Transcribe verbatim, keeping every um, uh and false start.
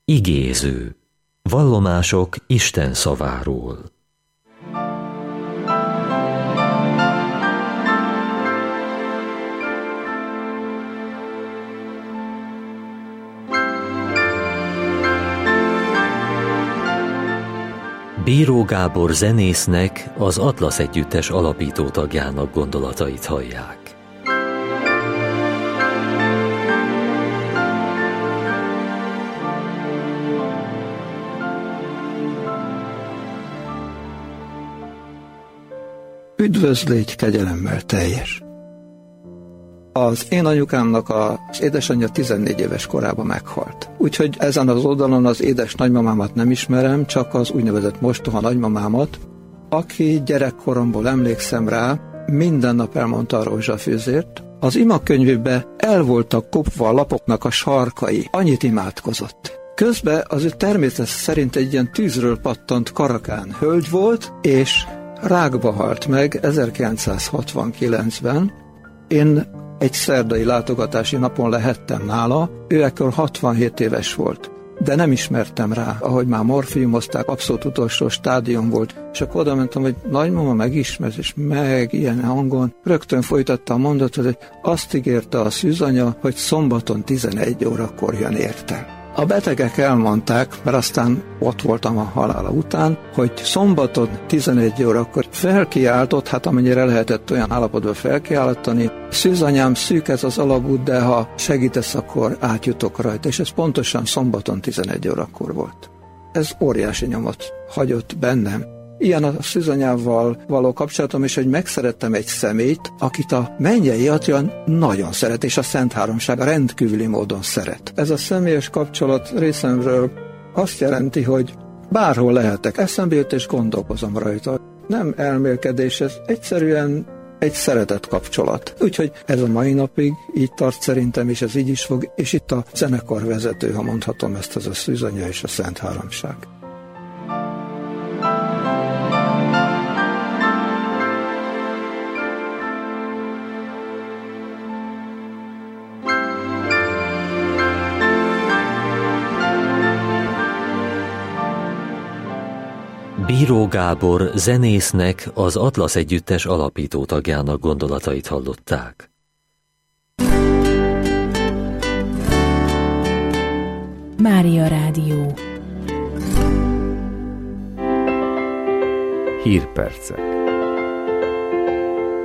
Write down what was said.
Igéző. Vallomások Isten szaváról. Bíró Gábor zenésznek, az Atlasz Együttes alapító tagjának gondolatait hallják. Üdvözlégy kegyelemmel teljes! Az én anyukámnak az édesanyja tizennégy éves korában meghalt. Úgyhogy ezen az oldalon az édes nagymamámat nem ismerem, csak az úgynevezett mostoha nagymamámat, aki gyerekkoromból emlékszem rá, minden nap elmondta a rózsafűzért. Az imakönyvébe el voltak kopva a lapoknak a sarkai, annyit imádkozott. Közben az ő természet szerint egy ilyen tűzről pattant karakán hölgy volt, és rákba halt meg ezerkilencszázhatvankilencben. Én egy szerdai látogatási napon lehettem nála, ő ekkor hatvanhét éves volt, de nem ismertem rá, ahogy már morfiumozták, abszolút utolsó stádium volt, és akkor oda mentem, hogy nagymama megismert, és meg ilyen hangon rögtön folytatta a mondatot, hogy azt ígérte a szűzanya, hogy szombaton tizenegy órakor jön érte. A betegek elmondták, mert aztán ott voltam a halála után, hogy szombaton tizenegy órakor felkiáltott, hát amennyire lehetett olyan állapotban felkiáltani, szűzanyám, szűk ez az alagút, de ha segítesz, akkor átjutok rajta, és ez pontosan szombaton tizenegy órakor volt. Ez óriási nyomot hagyott bennem. Ilyen a szűzanyával való kapcsolatom, és hogy megszerettem egy személyt, akit a mennyei atya nagyon szeret, és a Szent Háromság rendkívüli módon szeret. Ez a személyes kapcsolat részemről azt jelenti, hogy bárhol lehetek, eszembe jött és gondolkozom rajta. Nem elmélkedés, ez egyszerűen egy szeretett kapcsolat. Úgyhogy ez a mai napig így tart szerintem, és ez így is fog, és itt a zenekar vezető, ha mondhatom ezt, az a szűzanya és a Szent Háromság. Bíró Gábor zenésznek, az Atlasz Együttes alapító tagjának gondolatait hallották. Mária Rádió. Hírpercek.